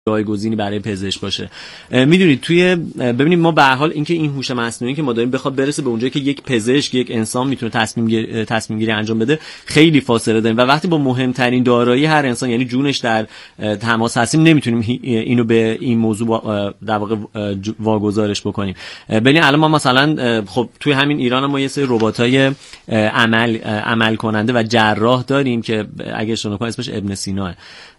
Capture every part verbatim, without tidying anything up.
جایگزینی برای پزشک باشه. میدونید توی ببینید ما به هر حال اینکه این هوش مصنوعی که ما داریم بخواد برسه به اونجایی که یک پزشک یک انسان میتونه تصمیم گیری تصمیم گیری انجام بده خیلی فاصله داریم و وقتی با مهمترین دارایی هر انسان یعنی جونش در تماس هستیم نمیتونیم اینو به این موضوع در واقع واگذارش بکنیم. ببین الان ما مثلا خب توی همین ایران ما یه سری رباتای عمل عمل کننده و جراح داریم که اگه اشتباه نکنم اسمش ابن سینا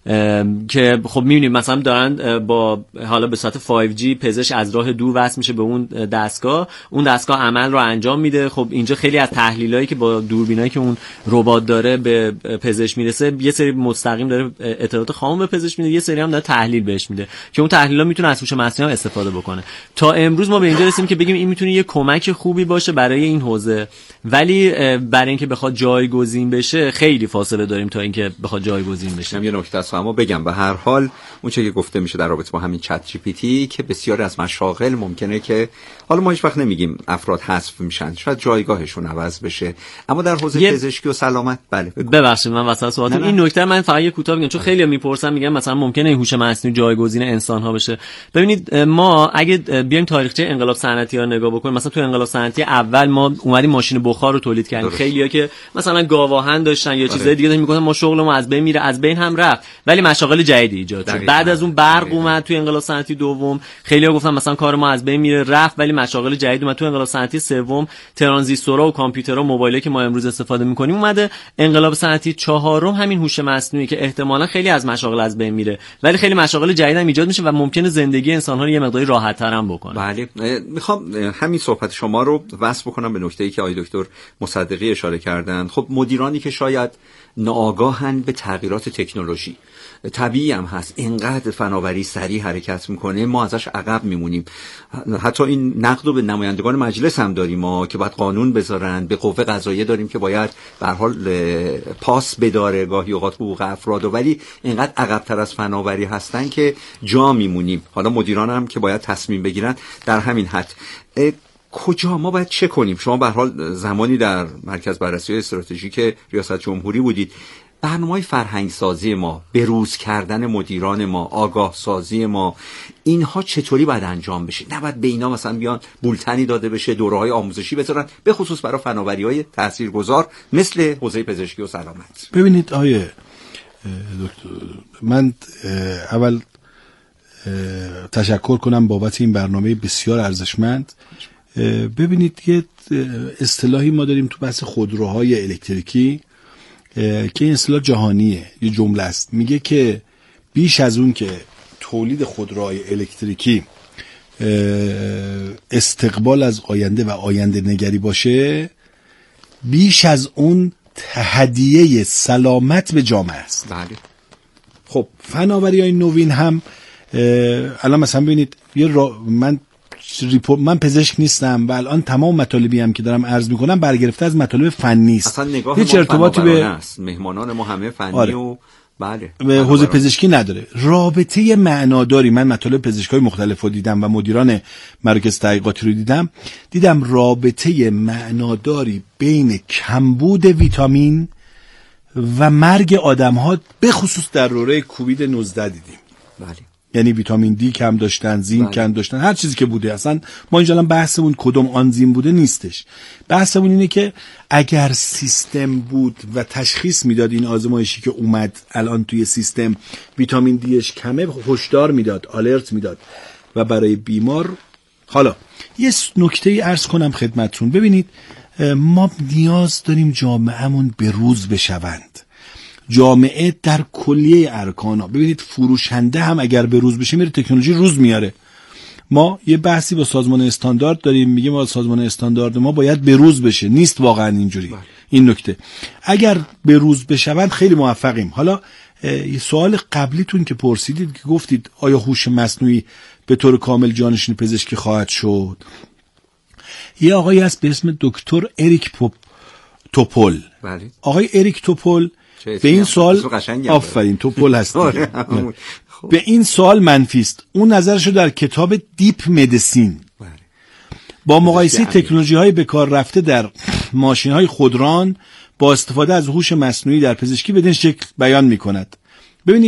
که خب میبینیم مثلا دارن با حالا به صورت فایو جی پزشک از راه دور وصل میشه به اون دستگاه، اون دستگاه عمل رو انجام میده. خب اینجا خیلی از تحلیلایی که با دوربینایی که اون ربات داره به پزشک میرسه یه سری مستقیم داره اطلاعات خام به پزشک میده، یه سری هم داره تحلیل بهش میده که اون تحلیلا میتونه از هوش مصنوعی استفاده بکنه. تا امروز ما به اینجا رسیدیم که بگیم این میتونه یه کمک خوبی باشه برای این حوزه، ولی برای اینکه بخواد جایگزین بشه خیلی فاصله داریم تا اینکه بخواد جایگزین بشه. من یه نکته است اما بگم به هر حال اون چیزی که گفته میشه در رابطه با همین چت جی پی تی که بسیاری از مشاغل ممکنه که حالا ما هیچ وقت نمیگیم افراد حذف میشن، شاید جایگاهشون عوض بشه، اما در حوزه یه... پزشکی و سلامت بله ببخشید من وسط صحبتم این نکته من فقط یه کوتاه بگم چون خیلی میپرسن میگن مثلا ممکنه این هوش مصنوعی جایگزین انسان ها بشه. ببینید ما اگه بیایم تاریخچه انقلاب صنعتی ها نگاه بکنیم، مثلا تو انقلاب صنعتی اول ما اومدیم ماشین بخار رو تولید کردیم. خیلیا که مثلا گاواهن داشتن یا چیزای دیگه داشتن میگفتن ما شغلمون از بین میره، از بین هم رفت، ولی مشاغل جدیدی ایجاد شد. بعد از اون برق اومد تو انقلاب صنعتی دوم، خیلی‌ها گفتن مثلا کار ما از بین میره رفت، ولی مشاغل جدید اومد. تو انقلاب صنعتی سوم ترانزیستورها و کامپیوترها و موبایلی که ما امروز استفاده می‌کنیم اومده. انقلاب صنعتی چهارم همین هوش مصنوعی که احتمالاً خیلی از مشاغل از بین میره، ولی خیلی مشاغل جدید هم ایجاد میشه و ممکنه زندگی انسان‌ها رو یه مقداری راحت‌تر هم بکنه. بله میخوام همین صحبت شما رو وصل بکنم به نکته‌ای که آقای دکتر مصدقی اشاره کردن. خب مدیرانی که شاید ناآگاهن به تغییرات تکنولوژی، طبیعی هم هست اینقدر فناوری سریع حرکت میکنه ما ازش عقب میمونیم. حتی این نقد رو به نمایندگان مجلس هم داریم ما که باید قانون بذارن، به قوه قضاییه داریم که باید به هر حال پاس بداره گاهی اوقات حقوق افراد، ولی اینقدر عقب‌تر از فناوری هستن که جا میمونیم. حالا مدیران هم که باید تصمیم بگیرن در همین حد. کجا ما باید چه کنیم؟ شما به هر حال زمانی در مرکز بررسی استراتژیک ریاست جمهوری بودید. برنامه‌های فرهنگ سازی ما، بروز کردن مدیران ما، آگاه سازی ما، اینها چطوری باید انجام بشه؟ نباید به اینا مثلا بیان بولتنی داده بشه، دوره‌های آموزشی بذارن به خصوص برای فناوری‌های تاثیرگذار مثل حوزه پزشکی و سلامت. ببینید آیه دکتر، من اول تشکر کنم بابت این برنامه بسیار ارزشمند. ببینید یه اصطلاحی ما داریم تو بحث خودروهای الکتریکی که این اصطلاح جهانیه، یه جمله است، میگه که بیش از اون که تولید خودروهای الکتریکی استقبال از آینده و آینده نگری باشه، بیش از اون هدیه سلامت به جامعه است. بله. خب فناوری‌های نوین هم الان مثلا ببینید یه را... من ریپورت، من پزشک نیستم و الان تمام مطالبی هم که دارم عرض میکنم برگرفته از مطالب فنی است. اصلا نگاه هیچ ارتباطی به است. مهمانان ما همه فنی آره. و بله به حوزه پزشکی نداره. رابطه معناداری، من مطالب پزشکای مختلف رو دیدم و مدیران مراکز تحقیقاتی رو دیدم دیدم رابطه معناداری بین کمبود ویتامین و مرگ آدم‌ها به خصوص در دوره کووید نوزده دیدیم. بله. یعنی ویتامین دی کم داشتن، زینک کم داشتن، هر چیزی که بوده. اصلا ما اینجا الان بحثمون کدوم آنزیم بوده نیستش. بحثمون اینه که اگر سیستم بود و تشخیص میداد این آزمایشی که اومد الان توی سیستم ویتامین دیش کمه، هشدار میداد، آلرت میداد و برای بیمار. حالا یه نکته عرض کنم خدمتتون. ببینید ما نیاز داریم جامعهمون به روز بشوند. جامعه در کلیه ارکانا، ببینید فروشنده هم اگر به روز بشه میره تکنولوژی روز میاره. ما یه بحثی با سازمان استاندارد داریم، میگه ما سازمان استاندارد ما باید به روز بشه، نیست واقعا اینجوری. بله. این نکته اگر به روز بشوند خیلی موفقیم. حالا یه سوال قبلیتون که پرسیدید که گفتید آیا هوش مصنوعی به طور کامل جانشین پزشکی خواهد شد، یه آقایی هست به اسم دکتر اریک پوپ توپل. بله. آقای اریک توپل به این سوال آفرین توپل هست به این سوال منفی است. اون نظرشو در کتاب دیپ مدیسین با مقایسه تکنولوژی های به کار رفته در ماشین های خودران با استفاده از هوش مصنوعی در پزشکی بدین شکل بیان می کند. ببینید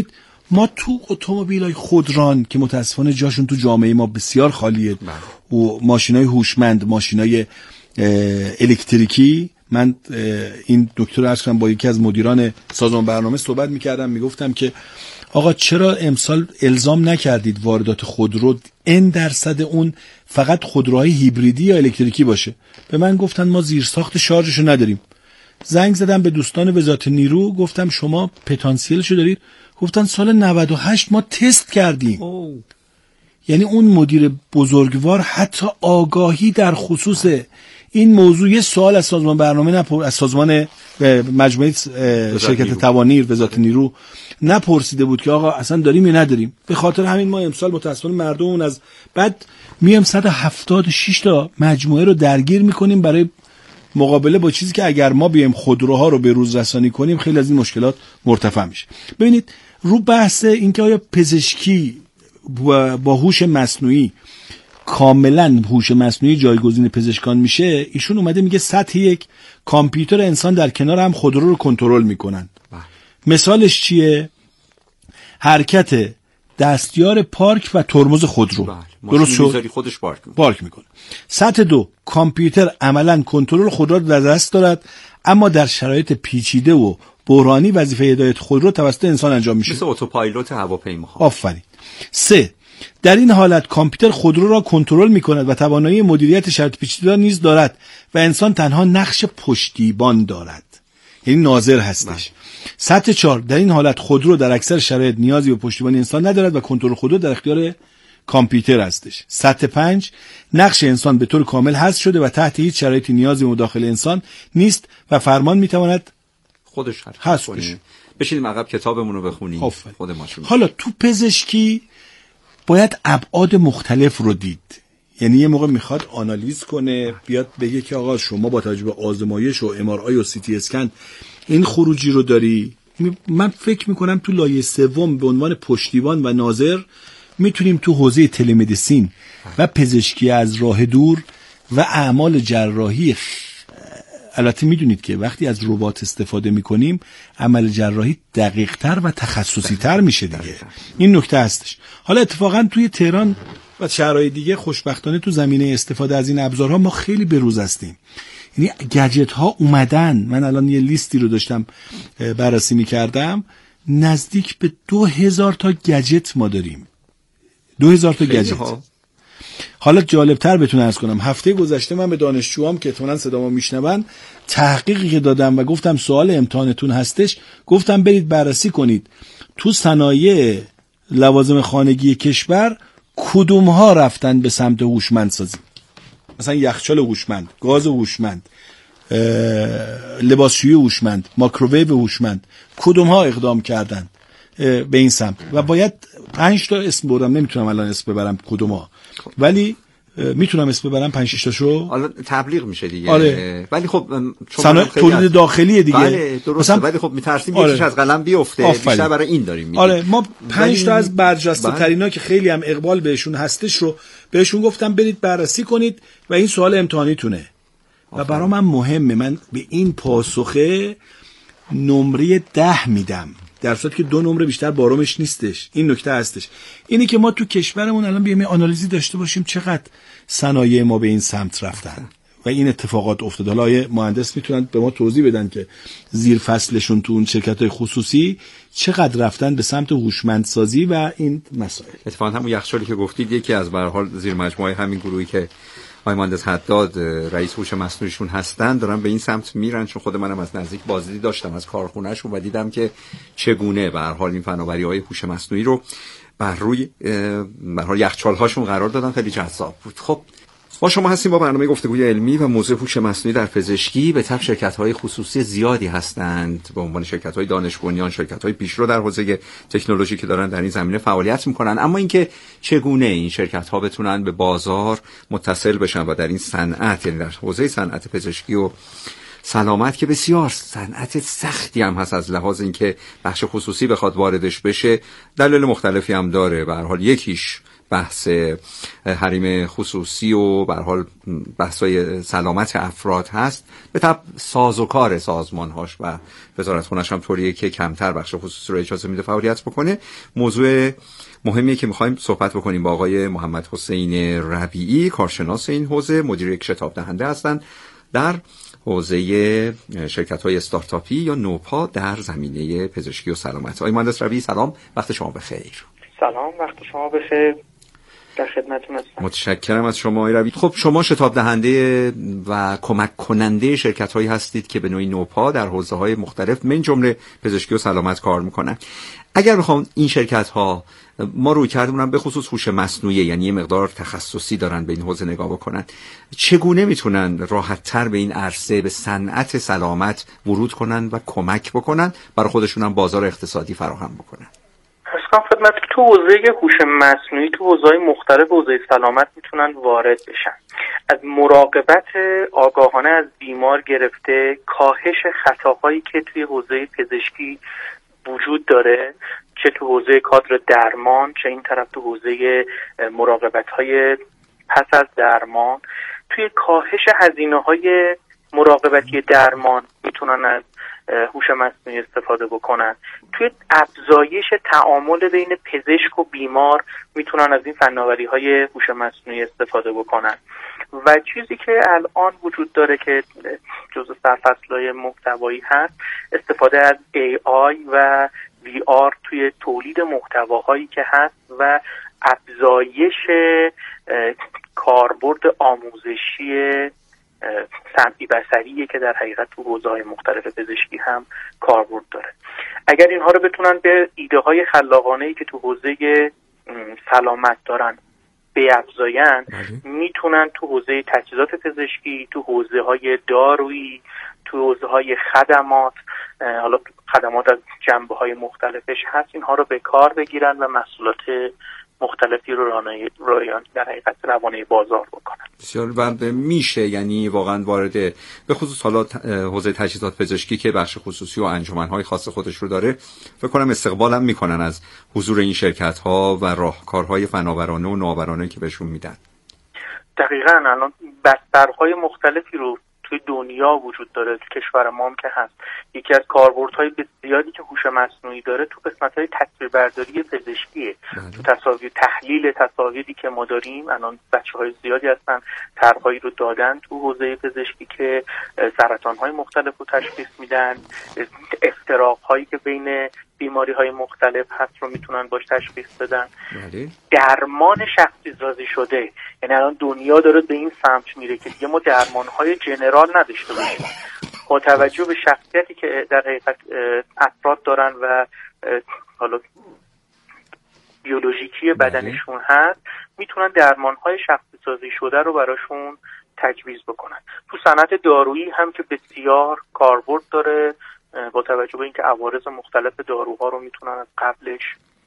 ما تو اتومبیل‌های خودران که متاسفانه جاشون تو جامعه ما بسیار خالیه و ماشینای هوشمند، ماشینای الکتریکی، من این دکتر عرض کنم با یکی از مدیران سازمان برنامه صحبت می‌کردم، میگفتم که آقا چرا امسال الزام نکردید واردات خودرو این درصد اون فقط خودروهای هیبریدی یا الکتریکی باشه؟ به من گفتن ما زیرساخت شارژشو نداریم. زنگ زدم به دوستان وزارت نیرو، گفتم شما پتانسیلشو دارید؟ گفتن سال نود و هشت ما تست کردیم. اوه. یعنی اون مدیر بزرگوار حتی آگاهی در خصوص این موضوع، یه سوال از سازمان برنامه نپر... از سازمان مجموعه شرکت توانیر وزارت نیرو نپرسیده بود که آقا اصلا داریم یا نداریم. به خاطر همین ما امسال متاسفانه مردمون از بعد میام صد و هفتاد و شش تا مجموعه رو درگیر میکنیم برای مقابله با چیزی که اگر ما بیایم خودروها رو به روز رسانی کنیم خیلی از این مشکلات مرتفع میشه. ببینید رو بحث اینکه آیا پزشکی با هوش مصنوعی کاملا هوش مصنوعی جایگزین پزشکان میشه، ایشون اومده میگه سطح یک کامپیوتر انسان در کنار هم خودرو رو کنترل میکنن. مثالش چیه؟ حرکت دستیار پارک و ترمز خودرو. درست شد؟ خودش پارک میکنه. پارک میکنه. سطح دو، کامپیوتر عملا کنترل خودرو رو در دست دارد، اما در شرایط پیچیده و بحرانی وظیفه هدایت خودرو توسط انسان انجام میشه. مثل اتوپایلوت هواپیماها. آفرین. سه، در این حالت کامپیوتر خودرو را کنترل می‌کند و توانایی مدیریت شرایط پیچیده را نیز دارد و انسان تنها نقش پشتیبان دارد، یعنی ناظر هستش. سطح چهار، در این حالت خودرو در اکثر شرایط نیازی به پشتیبانی انسان ندارد و کنترل خودرو در اختیار کامپیوتر هستش. سطح پنج، نقش انسان به طور کامل حذف شده و تحت هیچ شرایطی نیازی به مداخله انسان نیست و فرمان می‌تواند خودش حذف کنه. بشینیم عقب کتابمون رو بخونیم خود ما. حالا تو پزشکی باید ابعاد مختلف رو دید. یعنی یه موقع میخواد آنالیز کنه، بیاد بگه که آقا شما با توجه به آزمایش و ام آر آی و سی تی اسکن این خروجی رو داری. من فکر میکنم تو لایه سوم به عنوان پشتیبان و ناظر میتونیم تو حوزه تلمدیسین و پزشکی از راه دور و اعمال جراحی، البته میدونید که وقتی از ربات استفاده میکنیم عمل جراحی دقیق تر و تخصصی تر میشه دیگه. این نکته هستش. حالا اتفاقا توی تهران و شهرهای دیگه خوشبختانه تو زمینه استفاده از این ابزارها ما خیلی بروز هستیم. یعنی گجت ها اومدن. من الان یه لیستی رو داشتم بررسی میکردم، نزدیک به دو هزار تا گجت ما داریم. دو هزار تا گجت. حالا جالبتر بتون عرض کنم، هفته گذشته من به دانشجوام که احتمالاً صدامو میشنون تحقیقی که دادم و گفتم سوال امتحانتون هستش، گفتم برید بررسی کنید تو صنایع لوازم خانگی کشور کدوم ها رفتن به سمت هوشمندسازی. مثلا یخچال هوشمند، گاز هوشمند، لباسشویی هوشمند، مایکروویو هوشمند، کدوم ها اقدام کردن به این سمت. و باید پنج تا اسم بردم، نمیتونم الان اسم ببرم کدوم ها، ولی میتونم اسم ببرم پنج شش تاشو. حالا تبلیغ میشه دیگه. آره. ولی خب صنایع تولید داخلی دیگه. بله درسته. ولی خب میترسیم آره. یکیش از قلم بیفته. بیشتر برای این داریم میگیم. آره ما پنج تا از برجسته ترینا که خیلی هم اقبال بهشون هستش رو بهشون گفتم برید بررسی کنید و این سوال امتحانیتونه. و برای من مهمه، من به این پاسخه نمره ده میدم، در صورتی که دو نمره بیشتر بارمش نیستش. این نکته هستش. اینی که ما تو کشورمون الان بیایم آنالیزی داشته باشیم چقدر صنایع ما به این سمت رفتن و این اتفاقات افتاده. حالا مهندس میتونن به ما توضیح بدن که زیر فصلشون تو اون شرکت‌های خصوصی چقدر رفتن به سمت هوشمندسازی و این مسائل. اتفاقا همون یخچالی که گفتید یکی از به هر حال زیر مجموعه همین گروهی که آقای مهندس حداد رئیس هوش مصنوعیشون هستن دارن به این سمت میرن، چون خود منم از نزدیک بازدیدی داشتم از کارخونهشون و دیدم که چگونه به هر حال این فناوری‌های هوش مصنوعی رو بر روی به هر حال یخچال‌هاشون قرار دادن. خیلی جذاب بود. خب با شما هستیم با برنامه گفتگوی علمی و موضوع هوش مصنوعی در پزشکی. به طب شرکت‌های خصوصی زیادی هستند به عنوان شرکت‌های دانش بنیان، شرکت‌های پیشرو در حوزه تکنولوژی که دارن در این زمینه فعالیت می‌کنن. اما اینکه چگونه این شرکت‌ها بتونن به بازار متصل بشن و در این صنعت، یعنی در حوزه صنعت پزشکی و سلامت که بسیار صنعت سختی هم هست از لحاظ اینکه بخش خصوصی بخواد واردش بشه، دلایل مختلفی هم داره. به هر حال یکیش بحث حریم خصوصی و به هر حال بحث‌های سلامت افراد هست، به طب سازوکار سازمان‌هاش و وزارتخونه‌اش هم طوریه که کمتر بخش خصوصی رو اجازه میده فعالیت بکنه. موضوع مهمیه که می‌خوایم صحبت بکنیم با آقای محمد حسین ربیعی، کارشناس این حوزه، مدیر یک شتاب دهنده هستند در حوزه شرکت‌های استارتاپی یا نوپا در زمینه پزشکی و سلامت. آقای مهندس ربیعی سلام، وقت شما بخیر. سلام، وقت شما بخیر. در خدمتتون هستم. متشکرم از شما آقای ربیعی. خب شما شتاب دهنده و کمک کننده شرکت‌هایی هستید که به نوعی نوپا در حوزه‌های مختلف من جمله پزشکی و سلامت کار می‌کنن. اگر بخوام این شرکت‌ها ما روی کردمون به خصوص هوش مصنوعی، یعنی یه مقدار تخصصی دارن به این حوزه نگاه بکنن، چگونه میتونن راحت‌تر به این عرصه، به صنعت سلامت ورود کنن و کمک بکنن، برای خودشون هم بازار اقتصادی فراهم بکنن؟ اصلا خدمت که تو حوزه هوش مصنوعی تو حوزه‌های مختلف حوزه سلامت میتونن وارد بشن. از مراقبت آگاهانه از بیمار گرفته، کاهش خطاهایی که توی حوزه پزشکی وجود داره، چه تو حوزه کادر درمان، چه این طرف تو حوزه مراقبت‌های پس از درمان، توی کاهش هزینه‌های مراقبتی درمان میتونن از هوش مصنوعی استفاده بکنن. توی افزایش تعامل بین پزشک و بیمار میتونن از این فناوری‌های هوش مصنوعی استفاده بکنن. و چیزی که الان وجود داره که جزء سرفصل‌های محتوایی هست، استفاده از ای آی و وی آر توی تولید محتواهایی که هست و افزایش کاربرد آموزشی سمعی بصریه که در حقیقت تو حوزه‌های مختلف پزشکی هم کاربرد داره. اگر اینها رو بتونن به ایده‌های خلاقانه‌ای که تو حوزه سلامت دارن بیفزاین، میتونن تو حوزه تجهیزات پزشکی، تو حوزه‌های دارویی، تو حوزه‌های خدمات، حالا خدمات از جنبه‌های مختلفش هست، اینها رو به کار بگیرن و محصولات مختلفی رو رایان در حقیقت روانه بازار بکنن. بسیار و میشه یعنی واقعا وارد به خصوص حالا حوزه تجهیزات پزشکی که بخش خصوصی و انجمن‌های خاص خودش رو داره، فکر کنم استقبال هم میکنن از حضور این شرکت‌ها و راهکارهای فناورانه و نوآورانه که بهشون میدن. دقیقاً الان بسترهای مختلفی رو توی دنیا وجود داره، تو کشور ما هم که هست. یکی از کاربردهای بسیاری که هوش مصنوعی داره تو قسمت‌های تصویربرداری پزشکیه. تو تصاویر، تحلیل تصاویری که ما داریم، الان بچه‌های زیادی هستن طرح‌هایی رو دادن تو حوزه پزشکی که سرطان‌های مختلف رو تشخیص میدن، افتراق‌هایی که بین بیماری‌های مختلف هست رو میتونن باش تشخیص بدن. درمان شخصی سازی شده، یعنی الان دنیا داره به این سمت میره که دیگه ما درمان‌های جنرال نداشته باشیم. با توجه به شخصیتی که در حقیقت افراد دارن و حالا بیولوژیکی بدنشون هست، میتونن درمان‌های شخصی سازی شده رو براشون تجویز بکنن. تو صنعت دارویی هم که بسیار کاربرد داره، با توجه به اینکه عوارض مختلف داروها رو میتونن از قبلش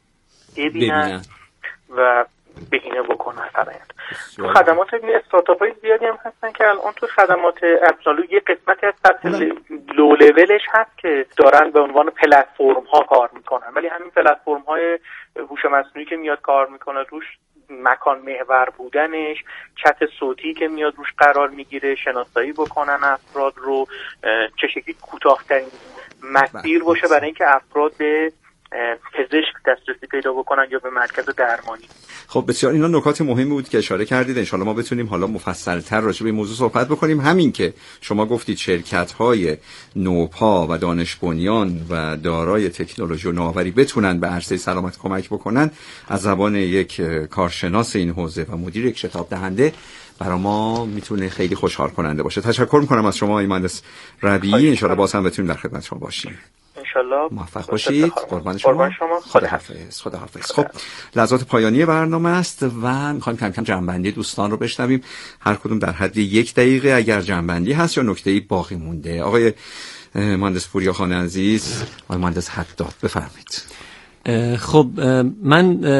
ببینن و بهینه بکنن فرآیند. تو خدمات استارتاپ‌های زیادی هم هستن که الان تو خدمات ابزالو یه قسمتی از سطح لو لولش هست که دارن به عنوان پلتفرم ها کار میکنن، ولی همین پلتفرم های هوش مصنوعی که میاد کار میکنه روش، مکان محور بودنش، چت صوتی که میاد روش قرار میگیره، شناسایی بکنن افراد رو، چه شکلی کوتاه‌ترین مسیر باشه برای اینکه افراد به پزشک دسترسی پیدا بکنن یا به مرکز درمانی. خب بسیار اینا نکات مهمی بود که اشاره کردید. انشالله ما بتونیم حالا مفصل‌تر راجع به این موضوع صحبت بکنیم. همین که شما گفتید شرکت‌های نوپا و دانش بنیان و دارای تکنولوژی و نوآوری بتونن به عرصه سلامت کمک بکنن، از زبان یک کارشناس این حوزه و مدیر یک شتاب دهنده برای ما میتونه خیلی خوشحال کننده باشه. تشکر می‌کنم از شما آقای مهندس ربیعی. انشالله باز هم بتونیم در خدمت شما باشیم. انشالله موفق باشید. قربان شما. خدا حافظ. خدا حافظ. خب لحظات پایانی برنامه است و میخوایم کم کم جنبندی دوستان رو بشنویم، هر کدوم در حد یک دقیقه اگر جنبندی هست یا نکته‌ای باقی مونده. آقای مهندس پوریاخان عزیز، آقای مهندس حداد بفرمایید. خب من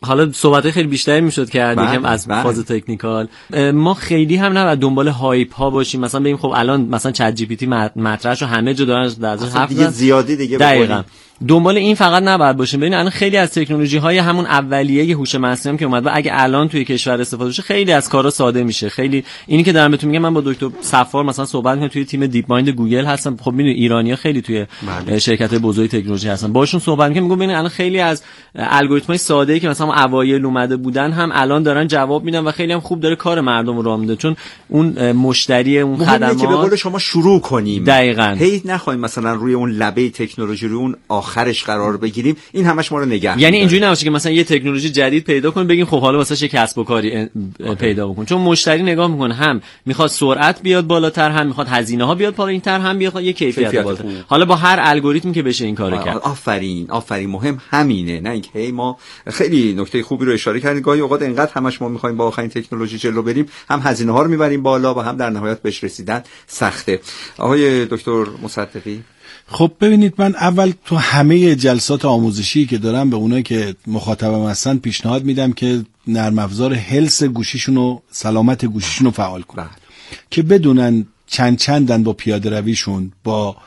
حالا صحبت خیلی بیشتری میشد کرد یکم از بله. فاز تکنیکال. ما خیلی هم نه دنبال هایپ ها باشیم، مثلا بگیم خب الان مثلا چت جی پی تی مطرحش رو همه جا دارن در ازش حرف دیگه زیادی دیگه دقیقاً دنبال این فقط نباید باشیم. ببین الان خیلی از تکنولوژی های همون اولیه هوش مصنوعی که اومد و اگه الان توی کشور استفاده بشه خیلی از کارا ساده میشه. خیلی اینی که دارم بهتون میگم، من با دکتر صفار مثلا صحبت می‌کنم، توی تیم دیپ مایند گوگل هستم. خب میدونی ایرانی‌ها خیلی توی شرکت‌های بزرگ تکنولوژی هستن، باشون صحبت می‌کنم، میگم ببین الان خیلی از الگوریتم‌های ساده‌ای که مثلا اوایل اومده بودن هم الان دارن جواب میدن و خیلی هم خوب داره کار مردم رو راه میده، چون اون مشتری اون خدمات که به قول شما شروع کنیم دقیقاً هی نخوایم مثلا روی اون لبه تکنولوژی روی اون آخرش قرار بگیریم، این همش ما رو نگه یعنی اینجوری نباشه که مثلا یه تکنولوژی جدید پیدا کنیم بگیم خب حالا واسه یه کسب و کاری پیدا بکن، چون مشتری نگاه میکنه هم میخواد سرعت بیاد بالاتر، هم میخواد هزینه ها بیاد پایینتر، هم میخواد یه کیفیت بالاتر. حالا با هر الگوریتمی که بشه این کارو کرد. آفرین آفرین مهم همینه، نه اینکه هی ما خیلی نکته خوبی رو اشاره کردیم، گاهی اوقات اینقدر همش ما میخوایم با آخرین تکنولوژی جلو بریم، هم هزینه ها رو میبریم بالا و هم در نهایت بهش رسیدن سخته. آقای دکتر مصدقی، خب ببینید، من اول تو همه جلسات آموزشی که دارم به اونایی که مخاطبم هستن پیشنهاد میدم که نرم افزار هلس گوشیشون و سلامت گوشیشون رو فعال کنن که بدونن چند چندن با پیاده رویشون، با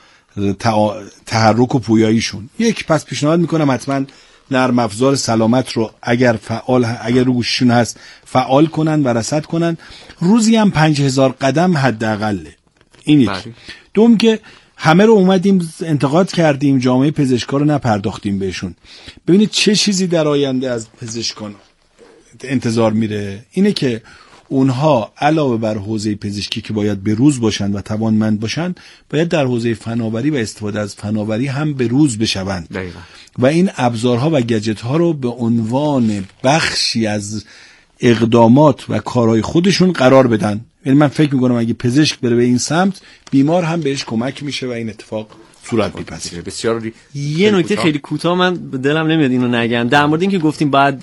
تحرک و پویاییشون. یک پس پیشنهاد میکنم حتما نرم افزار سلامت رو اگر فعال اگر رو گوشیشون هست فعال کنن و رصد کنن. روزی هم پنج هزار قدم حداقله. این یک. دوم که همه رو اومدیم انتقاد کردیم، جامعه پزشکا رو نپرداختیم بهشون. ببینید چه چیزی در آینده از پزشکان انتظار میره، اینه که اونها علاوه بر حوزه پزشکی که باید به روز باشن و توانمند باشن، باید در حوزه فناوری و استفاده از فناوری هم به روز بشوند دقیقا. و این ابزارها و گجت ها رو به عنوان بخشی از اقدامات و کارهای خودشون قرار بدن. یعنی من فکر میکنم اگه پزشک بره به این سمت، بیمار هم بهش کمک میشه و این اتفاق صورت میپذیره. بسیار یه نکته خیلی کوتاه من دلم نمیاد اینو نگم در مورد اینکه گفتیم بعد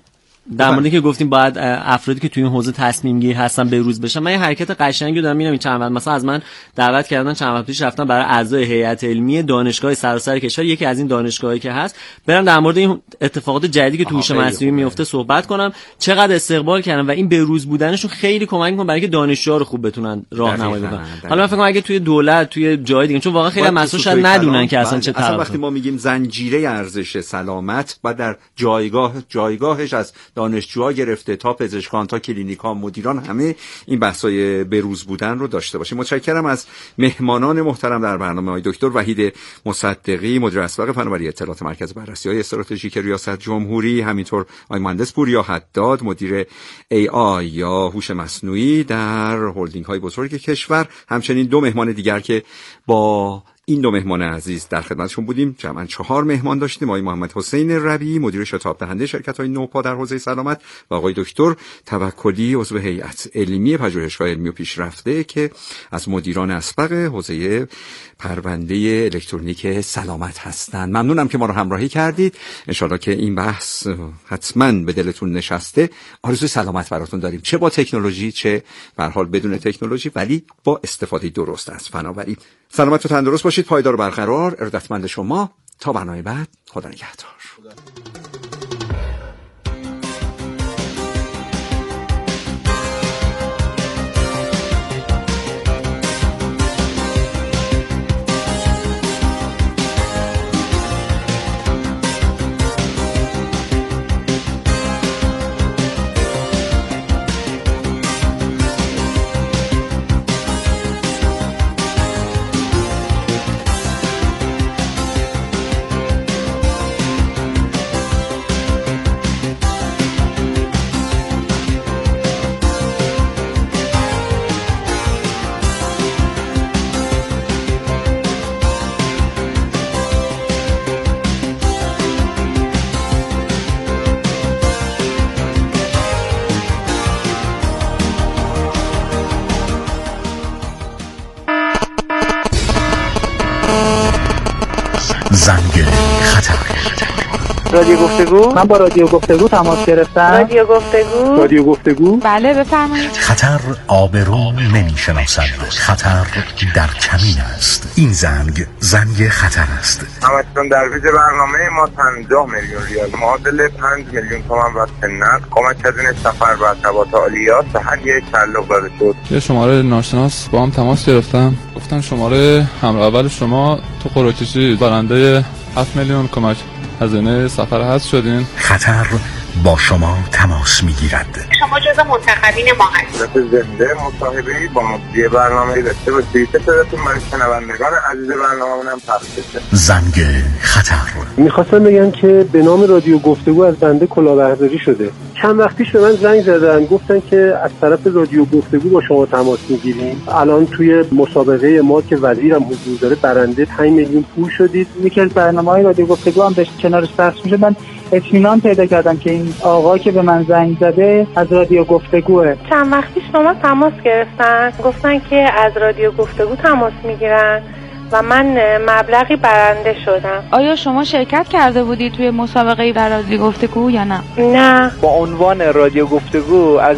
در مورد اینکه گفتیم باید افرادی که توی این حوزه تصمیم گیر هستن به روز بشن. من یه حرکت قشنگی دارم میبینم این چند وقت، مثلا از من دعوت کردن چند وقت پیش، رفتم برای اعضای هیئت علمی دانشگاه سراسر کشور، یکی از این دانشگاهایی که هست، برم در مورد این اتفاقات جدیدی که تو هوش مصنوعی میفته صحبت کنم. چقدر استقبال کردن و این به روز بودنشون خیلی کمک میکنه برای اینکه دانشجوها رو خوب بتونن راهنمایی بکنن. حالا من فکر کنم اگه توی دولت توی جای دیگه، چون واقعا خیلی مسئول شاید ندونن که اصلا چه اصلا وقتی ما میگیم زنجیره ارزش سلامت و در جایگاه جایگاهش از دانشجوها گرفته تا پزشکان تا کلینیکا، مدیران، همه این بحث‌های بروز بودن رو داشته باشیم. متشکرم از مهمانان محترم در برنامه های دکتر وحید مصدقی، مدیر اسبق فناوری اطلاعات مرکز بررسی‌های استراتژیک ریاست جمهوری، همینطور آقای مهندس پوریا حداد، مدیر ای آی یا هوش مصنوعی در هلدینگ‌های بزرگ کشور، همچنین دو مهمان دیگر که با این دو مهمان عزیز در خدمتشون بودیم. جمعاً چهار مهمان داشتیم: آقای محمد حسین ربیعی، مدیر شتاب دهنده شرکت‌های نوپا در حوزه سلامت، و آقای دکتر توکلی، عضو هیئت علمی پژوهشگاه علمی و پیشرفته که از مدیران اسبق حوزه پرونده الکترونیک سلامت هستند. ممنونم که ما رو همراهی کردید. انشالله که این بحث حتماً به دلتون نشسته. آرزوی سلامت براتون داریم، چه با تکنولوژی چه به هر حال بدون تکنولوژی، ولی با استفاده درست از فناوری. سلامت و تندرست باشید، پایدار و برقرار. ارادتمند شما. تا برنامه بعد، خدا نگهدار. زنگ خطر. رادیو گفتگو. من با رادیو گفتگو تماس گرفتم. رادیو گفتگو. رادیو گفتگو. بله بفرمایید. خطر آبرو نمی‌شناسد. خطر در کمین است. این زنگ زنگ خطر است. همچنان در ویژه برنامه ما پنجاه میلیون ریال معادل پنج میلیون تومان واسه نقد کمک هزینه سفر و ارتباط عالیات به هر یک تعلق داده شد. یه شماره ناشناس با هم تماس گرفتم، گفتن شماره همراه اول شما تو قرعه کشی برنده هفت میلیون کمک هزینه سفر هست شدین. خطر با شما تماس میگیرد. شما جزو منتخبین ما هستید. زنده مصاحبه‌ای با مدیر برنامه داشته باشید. صداتون برای شنوندگان عزیز برنامه‌مون هم پخش بشه. زنگ خطر. می‌خواستم بگم که به نام رادیو گفتگو از بنده کلاهبرداری شده. چند وقت پیش به من زنگ زدن، گفتن که از طرف رادیو گفتگو با شما تماس میگیریم. الان توی مسابقه ما که وزیرم حضور داره برنده پنج میلیون پول شدید. یکی از برنامه‌های رادیو گفتگو هم داشت کنارش پخش میشه. من اطمینان پیدا کردم که این آقا که به من زنگ زده از رادیو گفتگوه. چند وقت پیش شما تماس گرفتن، گفتن که از رادیو گفتگو تماس میگیرن و من مبلغی برنده شدم. آیا شما شرکت کرده بودید توی مسابقه در رادیو گفتگو یا نه؟ نه. با عنوان رادیو گفتگو از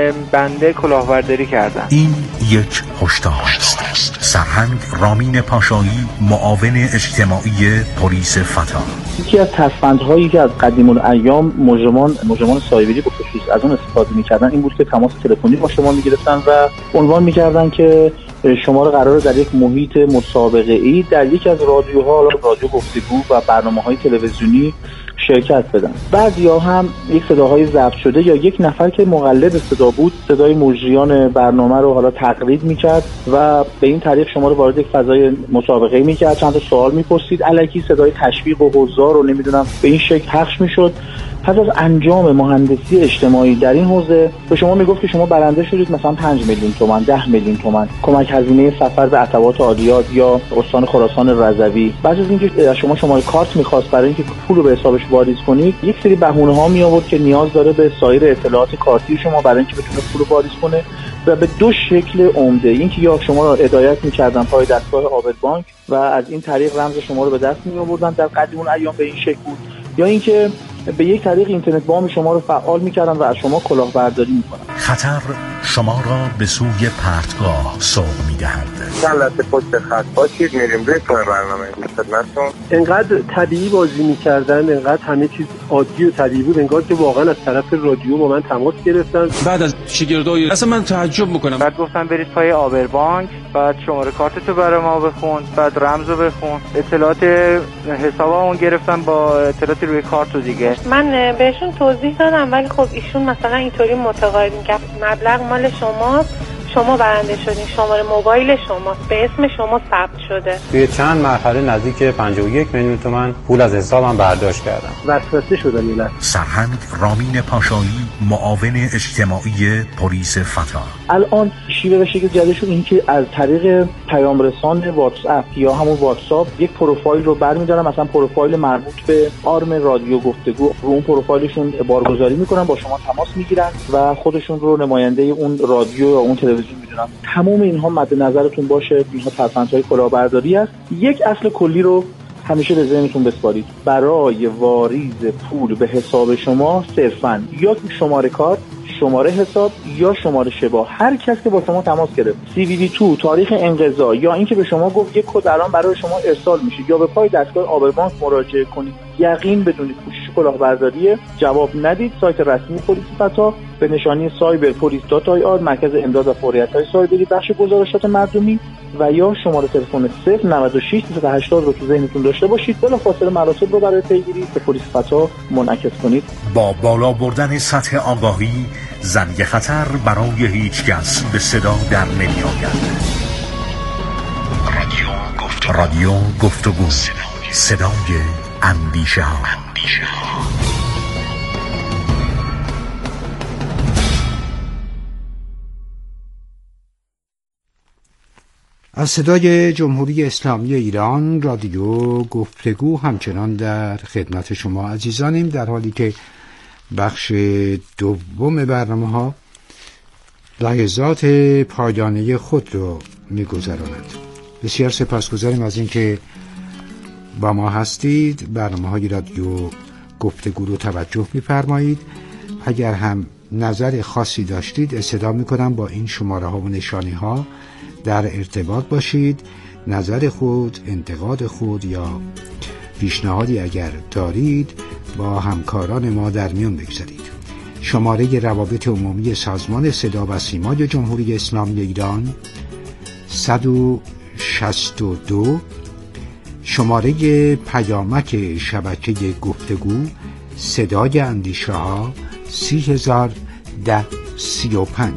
بنده کلاهبرداری کردم. این یک هشدار است. سرهنگ رامین پاشایی، معاون اجتماعی پلیس فتا. یکی از تصفندهایی که از قدیم الایام مجرمان مجرمان سایبری به خصوص از اون استفاده می‌کردن این بود که تماس تلفنی با شما می‌گرفتن و عنوان می‌کردن که شما رو قراره در یک محیط مسابقه‌ای در یک از رادیوها، رادیو گفتگو و برنامه‌های تلویزیونی شرکت بدن. بعضیا هم یک صداهای ضبط شده یا یک نفر که مقلد صدا بود صدای مجریان برنامه رو حالا تقلید می‌کرد و به این طریق شما رو وارد یک فضای مسابقه‌ای می‌کرد، چند تا سوال می‌پرسید، الکی صدای تشویق و حضار رو نمیدونم به این شکل پخش می‌شد. پس از انجام مهندسی اجتماعی در این حوزه به شما میگفت که شما برنده شدید مثلا پنج میلیون تومان، ده میلیون تومان کمک هزینه سفر به عتبات عالیات یا استان خراسان رضوی. بعد از اینکه از شما شماره کارت می‌خواست برای اینکه پول رو به حسابش واریز کنید، یک سری بهونه‌ها می آورد که نیاز داره به سایر اطلاعات کارتی شما برای اینکه بتونه پول رو واریز کنه و به دو شکل عمده. اینکه یا شما رو هدایت می‌کردن پای دستگاه آبد بانک و از این طریق رمز شما رو به دست می‌آوردن، در قدیم ایام به این شکل بود، یا اینکه به یک طریق اینترنت وام شما رو فعال می‌کردن و از شما کلاهبرداری می‌کنن. خطر شما را به سوی پرتگاه سوق می‌دهد. چند لحظه پشت خط باشید، میریم روی برنامه خدمتتون. انقدر طبیعی بازی می‌کردن، انقدر همه چیز عادی و طبیعی بود، انگار که واقعا از طرف رادیو با من تماس گرفتن. بعد از شگردای اصلا من تعجب می‌کنم. بعد گفتن برید پای آبر بانک، بعد شماره کارتتو برای ما بخون، بعد رمزو بخون، اطلاعات حسابمون گرفتن با اطلاعات روی کارت و دیگه. من بهشون توضیح دادم ولی خب ایشون مثلا اینطوری متقاعد کرد مبلغ مال شماست، شما برنده شدین، شماره موبایل شماست، به اسم شما ثبت شده. توی چند مرحله نزدیک پنجاه و یک میلیون تومان پول از حسابم برداشت کردم. وسوسه شدن یه لحظه. سرهنگ رامین پاشایی، معاون اجتماعی پلیس فتا. الان شیوه و شکل جدیدشون این که از طریق پیام رسان واتس اپ یا همون واتساپ یک پروفایل رو برمی‌دارن، مثلا پروفایل مربوط به آرم رادیو گفتگو، رو اون پروفایلشون بارگذاری می‌کنن، با شما تماس می‌گیرن و خودشون رو نماینده اون رادیو یا اون تلویزیون می‌دونن. تمام اینها مد نظرتون باشه، اینها تفاوت‌های کلاهبرداری است. یک اصل کلی رو همیشه به ذهنتون بسپارید. برای واریز پول به حساب شما صرفاً یا شماره کارت، شماره حساب یا شماره شبا، هر کس که با شما تماس گرفت، سی وی وی دو، تاریخ انقضا یا اینکه به شما گفت یک کد الان برای شما ارسال میشه یا به پای دستگاه آبر بانک مراجعه کنید، یقین بدونید کوشش کلاهبرداری، جواب ندید. سایت رسمی پلیس فتا به نشانی سایبر پلیس دات آی آر، مرکز امداد و فوریت‌های سایبری، بخش گزارشات مردمی، و یا شماره تلفن صفر نود و شش سیصد و هشتاد رو تو ذهنتون داشته باشید. بلافاصله مراسم رو برای پیگیری به پلیس فتا منعکس کنید. با بالا بردن سطح آگاهی، زنگ خطر برای هیچ کس به صدا در نمی آید. رادیو گفتگو، رادیو گفتگو، صدای اندیشه ها. از صدای جمهوری اسلامی ایران رادیو گفتگو همچنان در خدمت شما عزیزانیم، در حالی که بخش دوم برنامه ها لحظات پایانه خود رو می‌گذراند. بسیار سپاسگزاریم از اینکه با ما هستید. برنامه های رادیو گفتگو رو توجه می‌فرمایید. اگر هم نظر خاصی داشتید استدعا می‌کنم با این شماره ها و نشانی ها در ارتباط باشید. نظر خود، انتقاد خود یا پیشنهادی اگر دارید با همکاران ما در میان بگذارید. شماره روابط عمومی سازمان صدا و سیمای جمهوری اسلامی ایران صد و شصت و دو، شماره پیامک شبکه گفتگو صدای اندیشه ها سی هزار ده سی و پنج.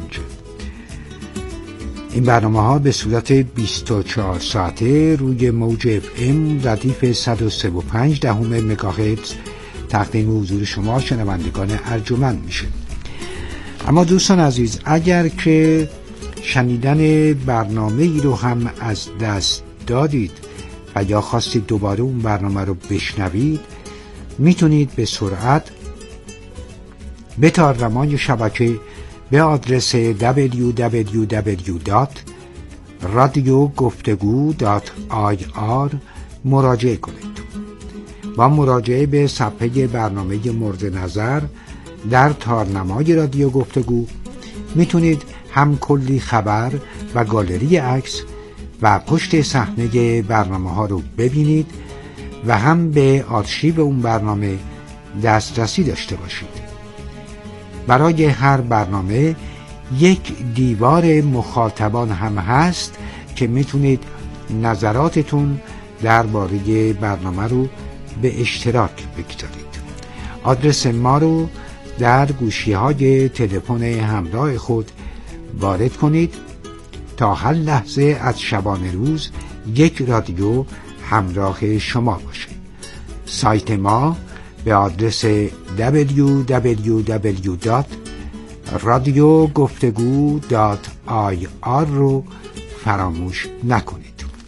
این برنامه ها به صورت بیست و چهار ساعته روی موج اف ام ردیف صد و سه و پنج دهم مگاهرتز تقدیم حضور شما شنوندگان ارجمند میشه. اما دوستان عزیز، اگر که شنیدن برنامه ای رو هم از دست دادید و یا خواستید دوباره اون برنامه رو بشنوید، میتونید به سرعت به تارنمای شبکه به آدرس دبلیو دبلیو دبلیو دات رادیو گفتگو دات آی آر مراجعه کنید. با مراجعه به صفحه برنامه مورد نظر در تارنمای رادیو گفتگو میتونید هم کلی خبر و گالری عکس و پشت صحنه برنامه ها رو ببینید و هم به آرشیو اون برنامه دسترسی داشته باشید. برای هر برنامه یک دیوار مخاطبان هم هست که میتونید نظراتتون درباره برنامه رو به اشتراک بگذارید. آدرس ما رو در گوشی‌های تلفن همراه خود وارد کنید تا هر لحظه از شبانه روز یک رادیو همراه شما باشه. سایت ما به آدرس دبلیو دبلیو دبلیو دات رادیو گفتگو دات آی آر رو فراموش نکنید.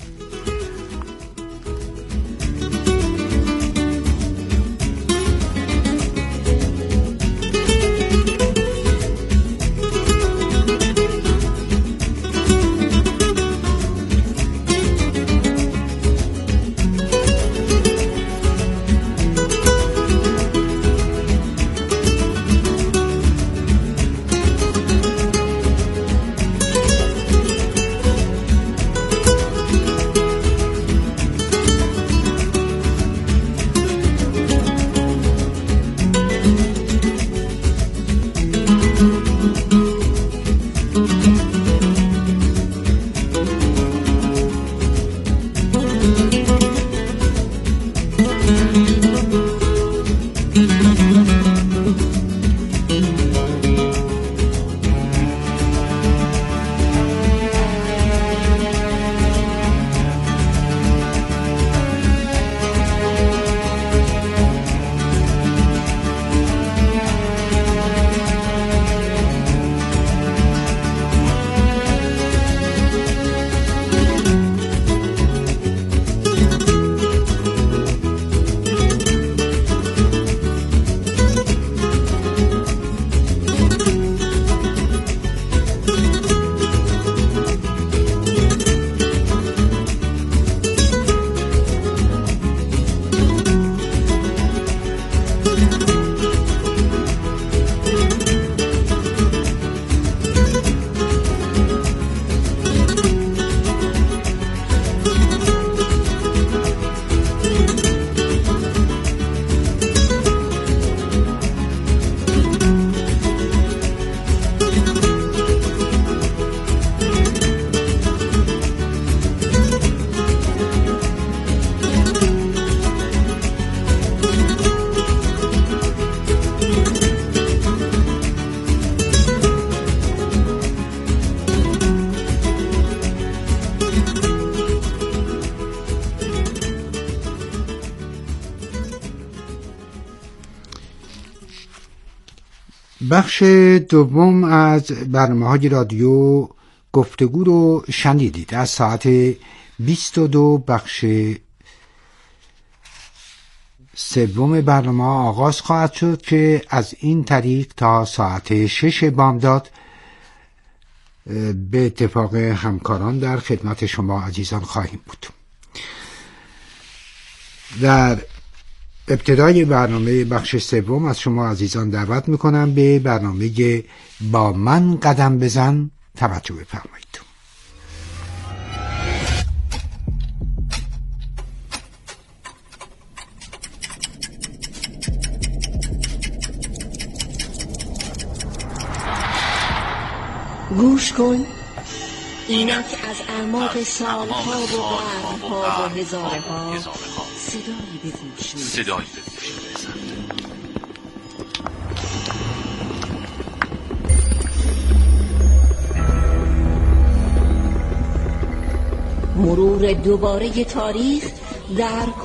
بخش دوم از برنامه‌های رادیو گفتگو رو شنیدید. از ساعت بیست و دو بخش سوم برنامه آغاز خواهد شد که از این طریق تا ساعت شش بامداد به اتفاق همکاران در خدمت شما عزیزان خواهیم بود. در ابتدای برنامه بخش سوم از شما عزیزان دعوت میکنم به برنامه با من قدم بزن توجه بفرمایید. گوش کن، اینک از اعماق سالها و قرنها و هزارها صدایی به گوش می‌رسد. مرور دوباره تاریخ در